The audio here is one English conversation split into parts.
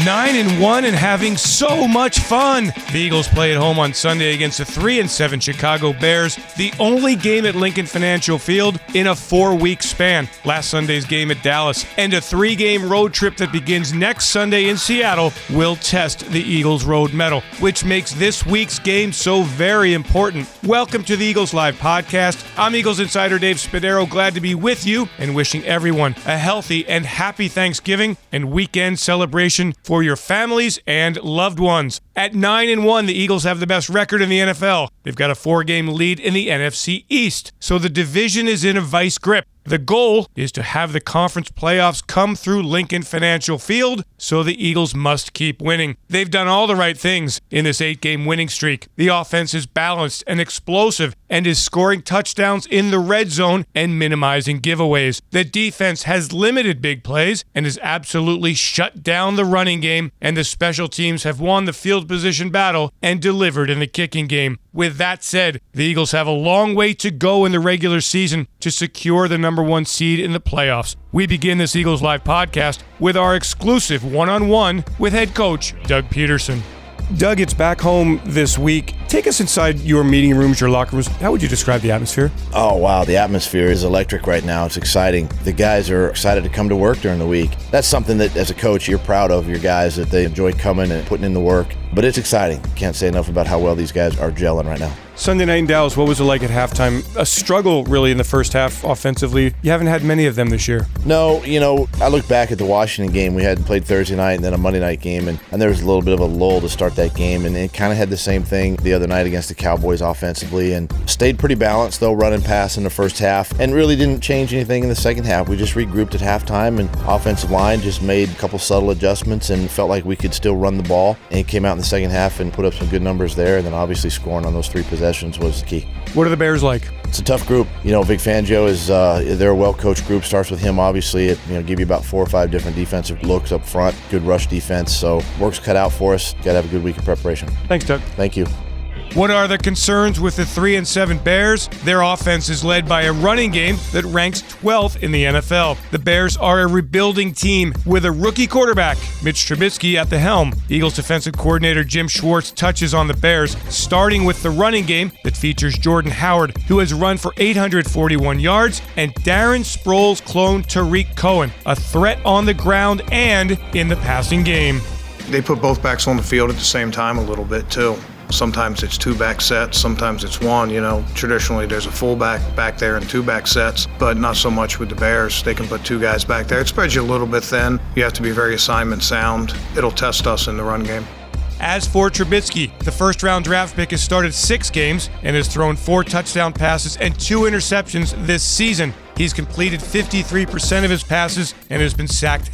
9-1 and having so much fun. The Eagles play at home on Sunday against the 3-7 Chicago Bears, the only game at Lincoln Financial Field in a 4-week span. Last Sunday's game at Dallas and a 3-game road trip that begins next Sunday in Seattle will test the Eagles road medal, which makes this week's game so very important. Welcome to the Eagles Live podcast. I'm Eagles insider Dave Spadaro, glad to be with you and wishing everyone a healthy and happy Thanksgiving and weekend celebration for your families and loved ones. At 9-1, the Eagles have the best record in the NFL. They've got a 4-game lead in the NFC East, so the division is in a vice grip. The goal is to have the conference playoffs come through Lincoln Financial Field, so the Eagles must keep winning. They've done all the right things in this 8-game winning streak. The offense is balanced and explosive and is scoring touchdowns in the red zone and minimizing giveaways. The defense has limited big plays and has absolutely shut down the running game, and the special teams have won the field position battle and delivered in the kicking game. With that said, the Eagles have a long way to go in the regular season to secure the number 1 seed in the playoffs. We begin this Eagles Live podcast with our exclusive one-on-one with head coach Doug Peterson. Doug, it's back home this week. Take us inside your meeting rooms, your locker rooms. How would you describe the atmosphere? Oh, wow. The atmosphere is electric right now. It's exciting. The guys are excited to come to work during the week. That's something that, as a coach, you're proud of your guys, that they enjoy coming and putting in the work. But it's exciting. Can't say enough about how well these guys are gelling right now. Sunday night in Dallas, what was it like at halftime? A struggle, really, in the first half offensively. You haven't had many of them this year. No, I look back at the Washington game. We had played Thursday night and then a Monday night game, and there was a little bit of a lull to start that game, and it kind of had the same thing the other night against the Cowboys offensively, and stayed pretty balanced, though, running pass in the first half, and really didn't change anything in the second half. We just regrouped at halftime, and offensive line just made a couple subtle adjustments and felt like we could still run the ball, and it came out in the second half and put up some good numbers there, and then obviously scoring on those 3 possessions was the key. What are the Bears like? It's a tough group. Vic Fangio is they're a well-coached group. Starts with him, obviously. Give you about 4 or 5 different defensive looks up front. Good rush defense. So work's cut out for us. Got to have a good week of preparation. Thanks, Doug. Thank you. What are the concerns with the 3-7 Bears? Their offense is led by a running game that ranks 12th in the NFL. The Bears are a rebuilding team with a rookie quarterback, Mitch Trubisky, at the helm. Eagles defensive coordinator Jim Schwartz touches on the Bears, starting with the running game that features Jordan Howard, who has run for 841 yards, and Darren Sproles' clone Tariq Cohen, a threat on the ground and in the passing game. They put both backs on the field at the same time a little bit, too. Sometimes it's 2-back sets, sometimes it's 1. Traditionally there's a fullback back there and 2-back sets, but not so much with the Bears. They can put 2 guys back there. It spreads you a little bit thin. You have to be very assignment sound. It'll test us in the run game. As for Trubisky, the first-round draft pick has started 6 games and has thrown 4 touchdown passes and 2 interceptions this season. He's completed 53% of his passes and has been sacked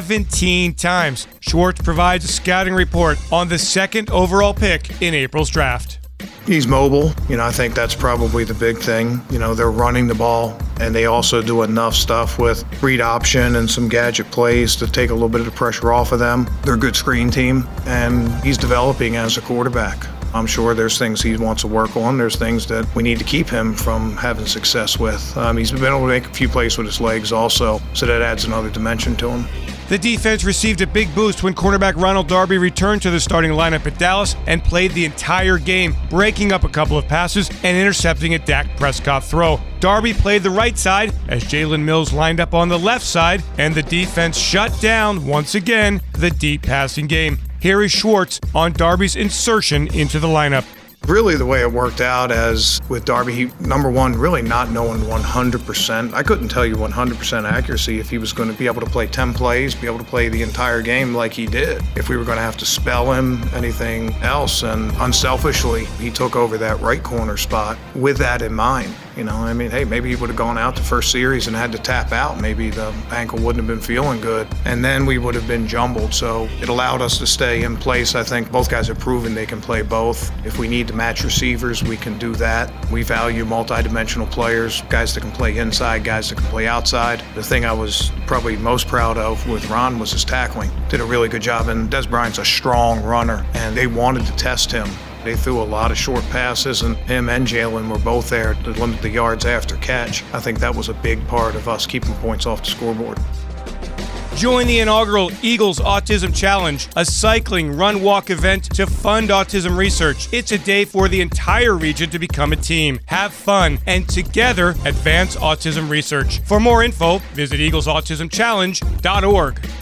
17 times. Schwartz provides a scouting report on the 2nd overall pick in April's draft. He's mobile. I think that's probably the big thing. They're running the ball, and they also do enough stuff with read option and some gadget plays to take a little bit of the pressure off of them. They're a good screen team, and he's developing as a quarterback. I'm sure there's things he wants to work on. There's things that we need to keep him from having success with. He's been able to make a few plays with his legs also, so that adds another dimension to him. The defense received a big boost when cornerback Ronald Darby returned to the starting lineup at Dallas and played the entire game, breaking up a couple of passes and intercepting a Dak Prescott throw. Darby played the right side as Jalen Mills lined up on the left side, and the defense shut down, once again, the deep passing game. Here is Schwartz on Darby's insertion into the lineup. Really, the way it worked out as with Darby, number one, really not knowing 100%. I couldn't tell you 100% accuracy if he was going to be able to play 10 plays, be able to play the entire game like he did. If we were going to have to spell him anything else, and unselfishly, he took over that right corner spot with that in mind. Hey, maybe he would have gone out the first series and had to tap out. Maybe the ankle wouldn't have been feeling good, and then we would have been jumbled. So it allowed us to stay in place. I think both guys have proven they can play both. If we need to match receivers, we can do that. We value multi-dimensional players, guys that can play inside, guys that can play outside. The thing I was probably most proud of with Ron was his tackling. Did a really good job, and Des Bryant's a strong runner, and they wanted to test him. They threw a lot of short passes, and him and Jalen were both there to limit the yards after catch. I think that was a big part of us keeping points off the scoreboard. Join the inaugural Eagles Autism Challenge, a cycling run-walk event to fund autism research. It's a day for the entire region to become a team, have fun, and together advance autism research. For more info, visit eaglesautismchallenge.org.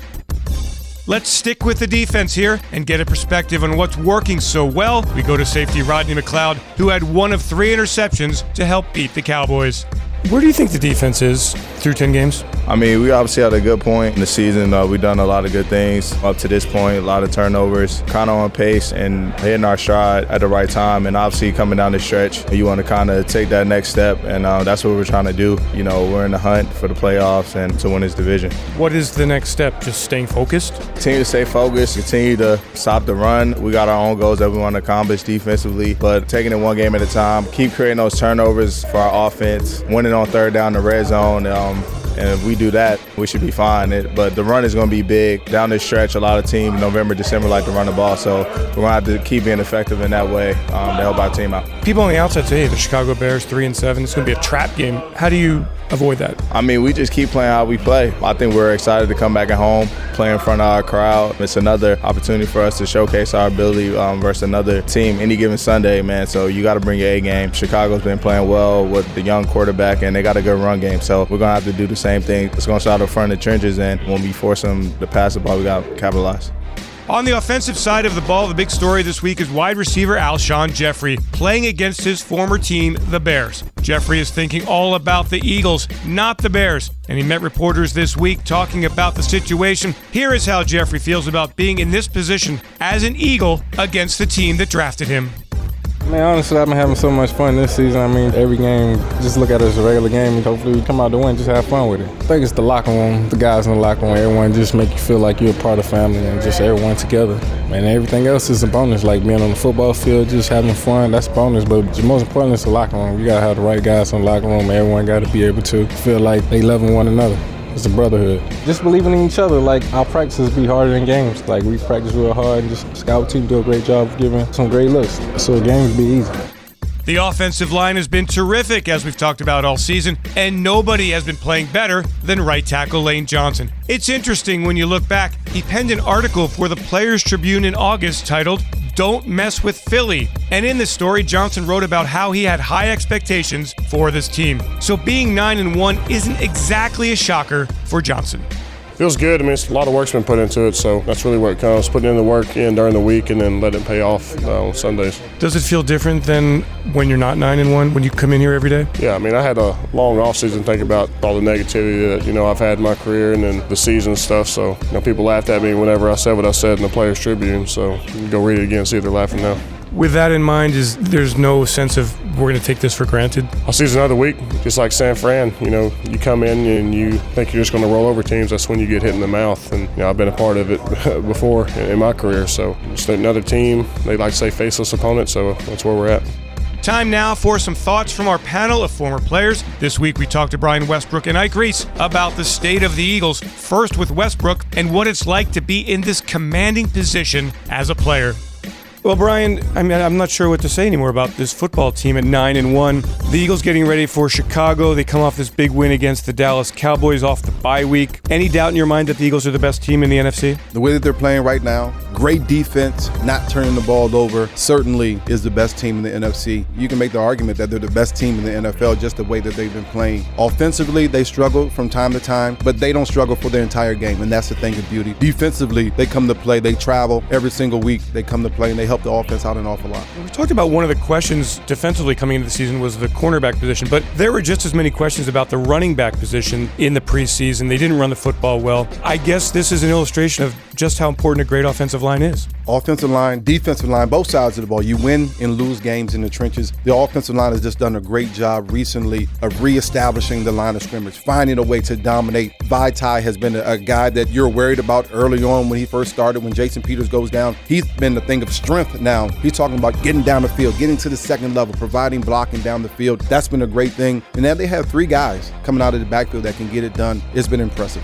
Let's stick with the defense here and get a perspective on what's working so well. We go to safety Rodney McLeod, who had 1 of 3 interceptions to help beat the Cowboys. Where do you think the defense is through 10 games? I mean, we obviously had a good point in the season. We've done a lot of good things up to this point, a lot of turnovers, kind of on pace and hitting our stride at the right time. And obviously coming down the stretch, you want to kind of take that next step, and that's what we're trying to do. You know, we're in the hunt for the playoffs and to win this division. What is the next step? Just staying focused? Continue to stay focused, continue to stop the run. We got our own goals that we want to accomplish defensively, but taking it one game at a time, keep creating those turnovers for our offense, winning on third down in the red zone. And if we do that, we should be fine. But the run is going to be big. Down this stretch, a lot of teams, November, December, like to run the ball. So we're going to have to keep being effective in that way to help our team out. People on the outside say, hey, the Chicago Bears 3-7, it's going to be a trap game. How do you avoid that? I mean, we just keep playing how we play. I think we're excited to come back at home, play in front of our crowd. It's another opportunity for us to showcase our ability versus another team any given Sunday, man. So you got to bring your A game. Chicago's been playing well with the young quarterback, and they got a good run game. So we're going to have to do the same thing. It's going to start up front of the trenches, and when we force them to pass the ball, we got to capitalize. On the offensive side of the ball, the big story this week is wide receiver Alshon Jeffrey playing against his former team, the Bears. Jeffrey is thinking all about the Eagles, not the Bears, and he met reporters this week talking about the situation. Here is how Jeffrey feels about being in this position as an Eagle against the team that drafted him. Man, honestly, I've been having so much fun this season. I mean, every game, just look at it as a regular game and hopefully we come out to win, just have fun with it. I think it's the locker room, the guys in the locker room, everyone just make you feel like you're a part of the family and just everyone together. And everything else is a bonus, like being on the football field, just having fun, that's a bonus. But the most important is the locker room. You got to have the right guys in the locker room, and everyone got to be able to feel like they loving one another. It's a brotherhood. Just believing in each other. Like, our practices be harder than games. Like, we practice real hard, and just scout team do a great job of giving some great looks. So games be easy. The offensive line has been terrific, as we've talked about all season, and nobody has been playing better than right tackle Lane Johnson. It's interesting when you look back. He penned an article for the Players Tribune in August titled, "Don't Mess with Philly." And in this story, Johnson wrote about how he had high expectations for this team. So being 9-1 isn't exactly a shocker for Johnson. Feels good. I mean, it's a lot of work's been put into it, so that's really what it counts, putting in the work in during the week and then let it pay off on Sundays. Does it feel different than when you're not 9-1, when you come in here every day? Yeah, I mean, I had a long offseason thinking about all the negativity that, I've had in my career and then the season stuff, so, people laughed at me whenever I said what I said in the Players Tribune, so you can go read it again and see if they're laughing now. With that in mind, there's no sense of we're going to take this for granted? I'll see another week, just like San Fran. You come in and you think you're just going to roll over teams. That's when you get hit in the mouth. And I've been a part of it before in my career. So just another team. They like to say faceless opponent, so that's where we're at. Time now for some thoughts from our panel of former players. This week we talked to Brian Westbrook and Ike Reese about the state of the Eagles, first with Westbrook and what it's like to be in this commanding position as a player. Well, Brian, I'm not sure what to say anymore about this football team at 9-1. The Eagles getting ready for Chicago. They come off this big win against the Dallas Cowboys off the bye week. Any doubt in your mind that the Eagles are the best team in the NFC? The way that they're playing right now, great defense, not turning the ball over, certainly is the best team in the NFC. You can make the argument that they're the best team in the NFL just the way that they've been playing. Offensively, they struggle from time to time, but they don't struggle for their entire game, and that's the thing of beauty. Defensively, they come to play. They travel every single week. They come to play, and they help the offense out an awful lot. We talked about one of the questions defensively coming into the season was the cornerback position, but there were just as many questions about the running back position in the preseason. They didn't run the football well. I guess this is an illustration of just how important a great offensive line is. Offensive line, defensive line, both sides of the ball. You win and lose games in the trenches. The offensive line has just done a great job recently of reestablishing the line of scrimmage, finding a way to dominate. Vaitai has been a guy that you're worried about early on when he first started, when Jason Peters goes down. He's been the thing of strength now. He's talking about getting down the field, getting to the second level, providing blocking down the field. That's been a great thing. And now they have three guys coming out of the backfield that can get it done. It's been impressive to watch.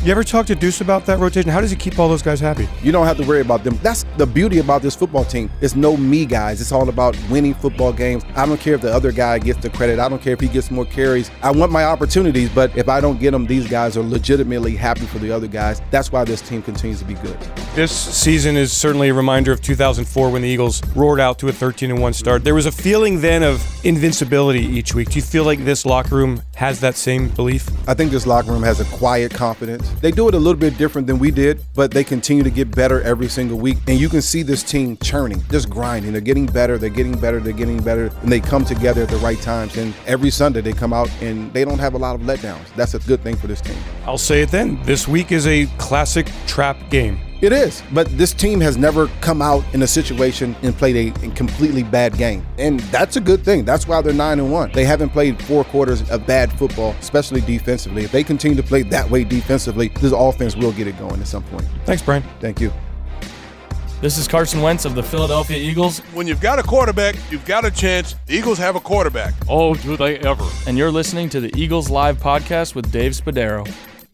You ever talk to Deuce about that rotation? How does he keep all those guys happy? You don't have to worry about them. That's the beauty about this football team. It's no me guys. It's all about winning football games. I don't care if the other guy gets the credit. I don't care if he gets more carries. I want my opportunities, but if I don't get them, these guys are legitimately happy for the other guys. That's why this team continues to be good. This season is certainly a reminder of 2004 when the Eagles roared out to a 13-1 start. There was a feeling then of invincibility each week. Do you feel like this locker room has that same belief? I think this locker room has a quiet confidence. They do it a little bit different than we did, but they continue to get better every single week. And you can see this team churning, just grinding. They're getting better, they're getting better, they're getting better, and they come together at the right times. And every Sunday they come out and they don't have a lot of letdowns. That's a good thing for this team. I'll say it then. This week is a classic trap game. It is, but this team has never come out in a situation and played a completely bad game. And that's a good thing. That's why they're 9-1. They haven't played 4 quarters of bad football, especially defensively. If they continue to play that way defensively, this offense will get it going at some point. Thanks, Brian. Thank you. This is Carson Wentz of the Philadelphia Eagles. When you've got a quarterback, you've got a chance. The Eagles have a quarterback. Oh, do they ever. And you're listening to the Eagles Live podcast with Dave Spadaro.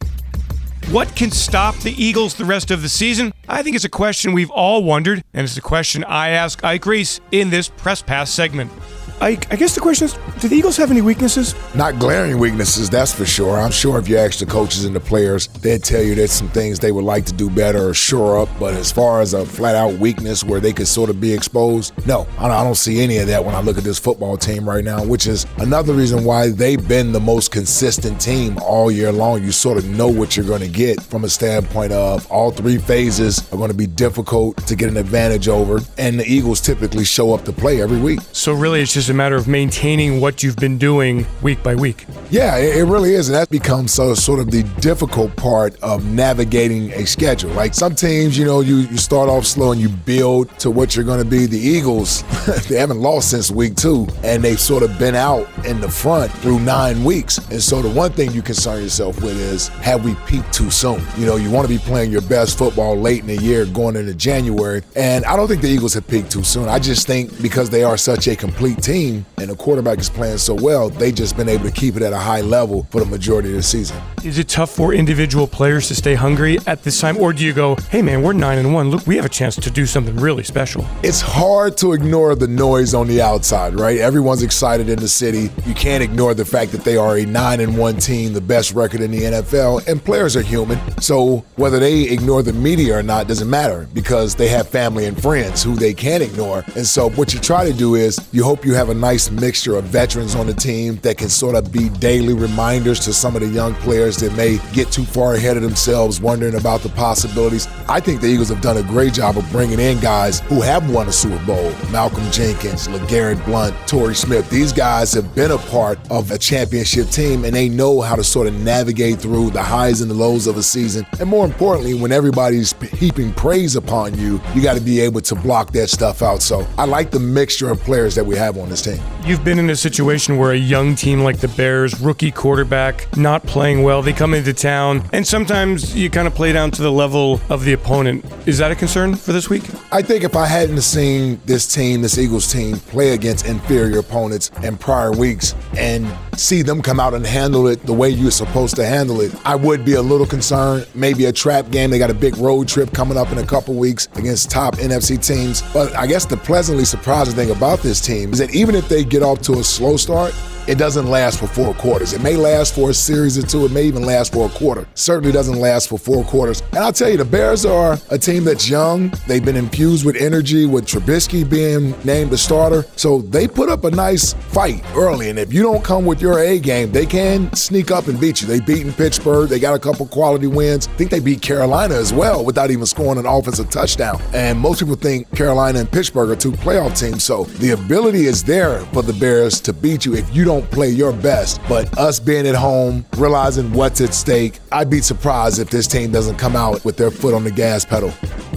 What can stop the Eagles the rest of the season? I think it's a question we've all wondered, and it's a question I ask Ike Reese in this Press Pass segment. Ike, I guess the question is, do the Eagles have any weaknesses? Not glaring weaknesses, that's for sure. I'm sure if you ask the coaches and the players, they'd tell you there's some things they would like to do better or shore up. But as far as a flat-out weakness where they could sort of be exposed, no, I don't see any of that when I look at this football team right now, which is another reason why they've been the most consistent team all year long. You sort of know what you're going to get from a standpoint of all 3 phases are going to be difficult to get an advantage over, and the Eagles typically show up to play every week. So really it's just a matter of maintaining what you've been doing week by week. Yeah, it really is. And that becomes sort of the difficult part of navigating a schedule. Like some teams, you start off slow and you build to what you're going to be. The Eagles, they haven't lost since week 2, and they've sort of been out in the front through 9 weeks. And so the one thing you concern yourself with is, have we peaked too soon? You want to be playing your best football late in the year going into January. And I don't think the Eagles have peaked too soon. I just think because they are such a complete team, and the quarterback is playing so well, they've just been able to keep it at a high level for the majority of the season. Is it tough for individual players to stay hungry at this time? Or do you go, hey man, we're 9-1. Look, we have a chance to do something really special. It's hard to ignore the noise on the outside, right? Everyone's excited in the city. You can't ignore the fact that they are a 9-1 team, the best record in the NFL, and players are human. So whether they ignore the media or not doesn't matter, because they have family and friends who they can't ignore. And so what you try to do is you hope you have a nice mixture of veterans on the team that can sort of be daily reminders to some of the young players that may get too far ahead of themselves, wondering about the possibilities. I think the Eagles have done a great job of bringing in guys who have won a Super Bowl. Malcolm Jenkins, LeGarrette Blount, Torrey Smith. These guys have been a part of a championship team, and they know how to sort of navigate through the highs and the lows of a season. And more importantly, when everybody's heaping praise upon you, you got to be able to block that stuff out. So I like the mixture of players that we have on this team. You've been in a situation where a young team like the Bears, rookie quarterback, not playing well, they come into town, and sometimes you kind of play down to the level of the opponent. Is that a concern for this week? I think if I hadn't seen this Eagles team, play against inferior opponents in prior weeks and see them come out and handle it the way you're supposed to handle it, I would be a little concerned. Maybe a trap game. They got a big road trip coming up in a couple weeks against top NFC teams. But I guess the pleasantly surprising thing about this team is that even if they get off to a slow start, it doesn't last for 4 quarters. It may last for a series or 2. It may even last for a quarter. Certainly doesn't last for 4 quarters. And I'll tell you, the Bears are a team that's young. They've been infused with energy, with Trubisky being named the starter. So they put up a nice fight early. And if you don't come with your A game, they can sneak up and beat you. They've beaten Pittsburgh. They got a couple quality wins. I think they beat Carolina as well without even scoring an offensive touchdown. And most people think Carolina and Pittsburgh are 2 playoff teams. So the ability is there for the Bears to beat you if you don't play your best. But us being at home, realizing what's at stake, I'd be surprised if this team doesn't come out with their foot on the gas pedal.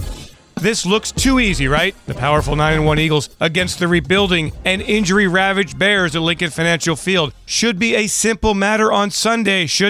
This looks too easy, right? The powerful 9-1 Eagles against the rebuilding and injury-ravaged Bears at Lincoln Financial Field. Should be a simple matter on Sunday, shouldn't it?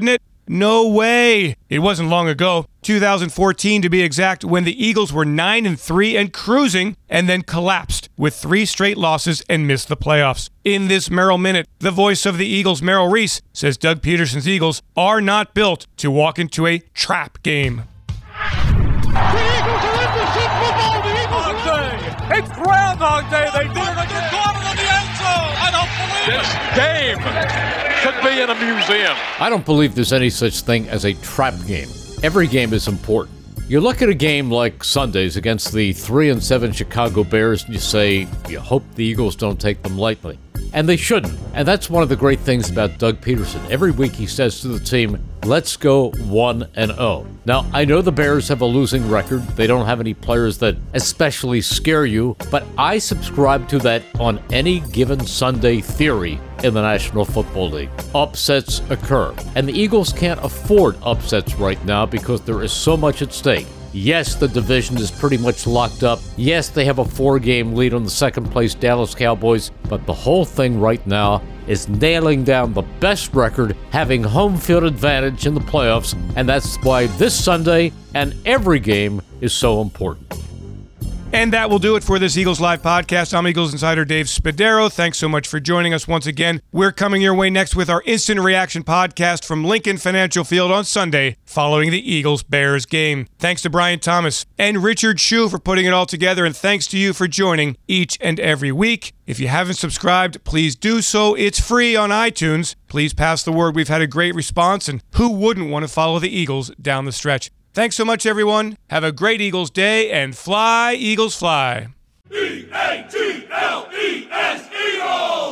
No way! It wasn't long ago, 2014 to be exact, when the Eagles were 9-3 and cruising, and then collapsed with 3 straight losses and missed the playoffs. In this Merrill Minute, the voice of the Eagles, Merrill Reese, says Doug Peterson's Eagles are not built to walk into a trap game. The Eagles are in the Super Bowl! The Eagles are in! It's Groundhog Day! They did it again! Corner of the end zone! I don't believe this game could be in a museum. I don't believe there's any such thing as a trap game. Every game is important. You look at a game like Sunday's against the 3-7 Chicago Bears and you say, you hope the Eagles don't take them lightly. And they shouldn't. And that's one of the great things about Doug Peterson. Every week he says to the team, let's go 1-0. Now, I know the Bears have a losing record. They don't have any players that especially scare you, but I subscribe to that on any given Sunday theory in the National Football League. Upsets occur. And the Eagles can't afford upsets right now because there is so much at stake. Yes, the division is pretty much locked up. Yes, they have a 4-game lead on the second-place Dallas Cowboys, but the whole thing right now is nailing down the best record, having home field advantage in the playoffs, and that's why this Sunday and every game is so important. And that will do it for this Eagles Live podcast. I'm Eagles Insider Dave Spadaro. Thanks so much for joining us once again. We're coming your way next with our Instant Reaction podcast from Lincoln Financial Field on Sunday following the Eagles-Bears game. Thanks to Brian Thomas and Richard Shue for putting it all together, and thanks to you for joining each and every week. If you haven't subscribed, please do so. It's free on iTunes. Please pass the word. We've had a great response, and who wouldn't want to follow the Eagles down the stretch? Thanks so much, everyone. Have a great Eagles day, and fly, Eagles, fly. E-A-G-L-E-S, Eagles!